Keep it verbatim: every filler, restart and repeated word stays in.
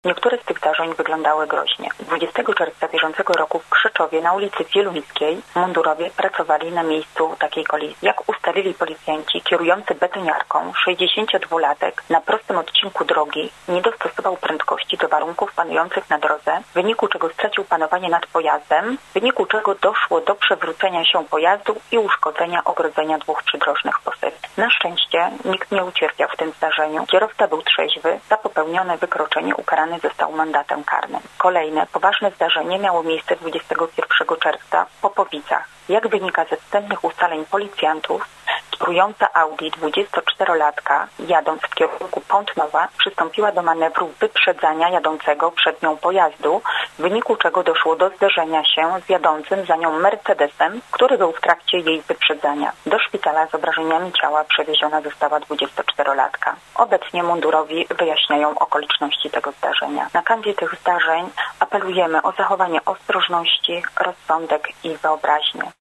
Niektóre z tych zdarzeń wyglądały groźnie. dwudziestego czerwca bieżącego roku w Krzyczowie na ulicy Wieluńskiej mundurowie pracowali na miejscu takiej kolizji. Jak ustalili policjanci, kierujący betoniarką sześćdziesięciodwulatek na prostym odcinku drogi nie dostosował prędkości do warunków panujących na drodze, w wyniku czego stracił panowanie nad pojazdem, w wyniku czego doszło do przewrócenia się pojazdu i uszkodzenia ogrodzenia dwóch przydrożnych posyp. Na szczęście nikt nie ucierpiał w tym zdarzeniu. Kierowca był trzeźwy, za popełnione wykroczenie ukarany został mandatem karnym. Kolejne poważne zdarzenie miało miejsce dwudziestego pierwszego czerwca w Popowicach. Jak wynika ze wstępnych ustaleń policjantów, kierująca Audi dwudziestoczterolatka, jadąc w kierunku Pątnowa, przystąpiła do manewru wyprzedzania jadącego przed nią pojazdu, w wyniku czego doszło do zderzenia się z jadącym za nią Mercedesem, który był w trakcie jej wyprzedzania. Do szpitala z obrażeniami ciała przewieziona została dwudziestoczterolatka. Obecnie mundurowi wyjaśniają okoliczności tego zdarzenia. Na kanwie tych zdarzeń apelujemy o zachowanie ostrożności, rozsądek i wyobraźnię.